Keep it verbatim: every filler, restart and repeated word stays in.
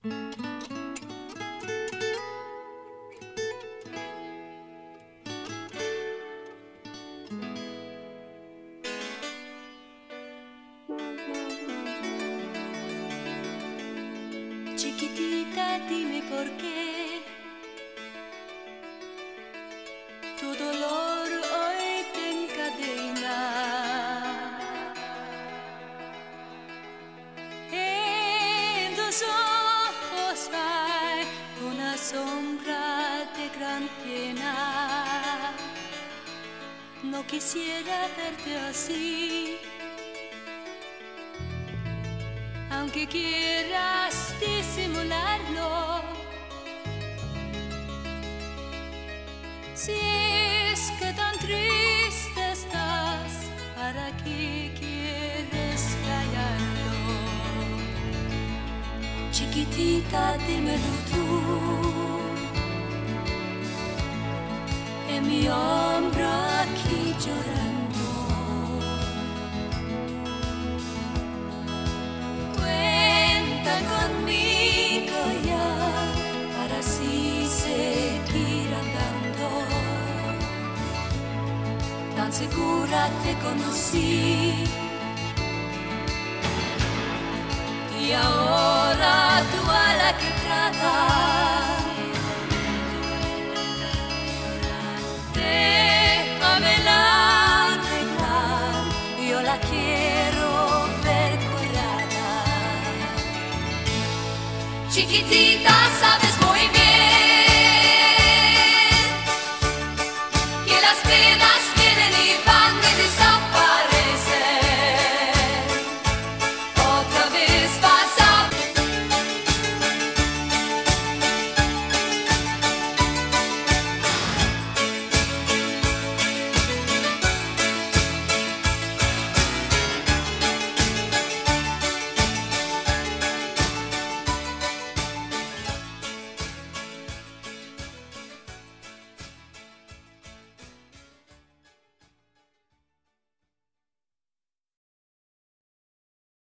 Chiquitita, dime por qué tu dolor hoy te encadena. En tus ojos hay una sombra de gran pena. No quisiera verte así, aunque quieras disimularlo. Si es que tan triste estás, ¿para qué quieres callarlo? Chiquitita, dímelo tú, en mi hombro aquí llorando. Conmigo ya, para así seguir andando. Tan segura te conocí, y ahora tu ala quebrada. Déjamela arreglar, yo la quiero ver. Chiquitita, sabes